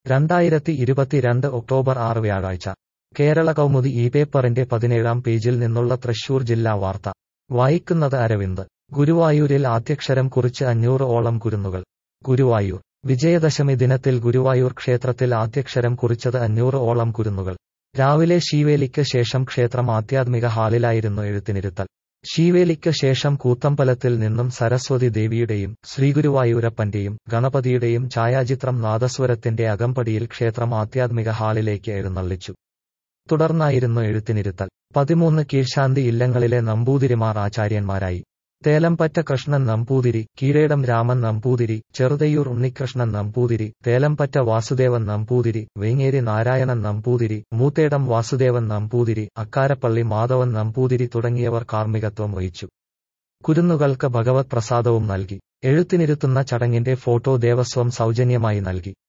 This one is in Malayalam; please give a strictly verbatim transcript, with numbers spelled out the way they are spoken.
രണ്ടായിരത്തി ഇരുപത്തിരണ്ട് ഒക്ടോബർ ആറ് വ്യാഴാഴ്ച കേരള കൗമുദി ഈ പേപ്പറിന്റെ പതിനേഴാം പേജിൽ നിന്നുള്ള തൃശൂർ ജില്ലാ വാർത്ത വായിക്കുന്നത് അരവിന്ദ്. ഗുരുവായൂരിൽ ആദ്യക്ഷരം കുറിച്ച് അഞ്ഞൂറ് ഓളം കുരുന്നുകൾ. ഗുരുവായൂർ വിജയദശമി ദിനത്തിൽ ഗുരുവായൂർ ക്ഷേത്രത്തിൽ ആദ്യക്ഷരം കുറിച്ചത് അഞ്ഞൂറ് ഓളം കുരുന്നുകൾ. രാവിലെ ശീവേലിക്ക് ശേഷം ക്ഷേത്രം ആധ്യാത്മിക ഹാളിലായിരുന്നു എഴുത്തിനിരുത്തൽ. ശീവേലിക്ക് ശേഷം കൂത്തമ്പലത്തിൽ നിന്നും സരസ്വതി ദേവിയുടെയും ശ്രീഗുരുവായൂരപ്പന്റെയും ഗണപതിയുടെയും ഛായാചിത്രം നാദസ്വരത്തിന്റെ അകമ്പടിയിൽ ക്ഷേത്രം ആധ്യാത്മിക ഹാളിലേക്ക് എഴുന്നള്ളിച്ചു. തുടർന്നായിരുന്നു എഴുത്തിനിരുത്തൽ. പതിമൂന്ന് കീഴ്ശാന്തി ഇല്ലങ്ങളിലെ നമ്പൂതിരിമാർ ആചാര്യന്മാരായി. തേലംപറ്റ കൃഷ്ണൻ നമ്പൂതിരി, കീഴേടം രാമൻ നമ്പൂതിരി, ചെറുതയ്യൂർ ഉണ്ണികൃഷ്ണൻ നമ്പൂതിരി, തേലംപറ്റ വാസുദേവൻ നമ്പൂതിരി, വേങ്ങേരി നാരായണൻ നമ്പൂതിരി, മൂത്തേടം വാസുദേവൻ നമ്പൂതിരി, അക്കാരപ്പള്ളി മാധവൻ നമ്പൂതിരി തുടങ്ങിയവർ കാർമ്മികത്വം വഹിച്ചു. കുരുന്നുകൾക്ക് ഭഗവത് പ്രസാദവും നൽകി. എഴുത്തിനിരുത്തുന്ന ചടങ്ങിന്റെ ഫോട്ടോ ദേവസ്വം സൗജന്യമായി നൽകി.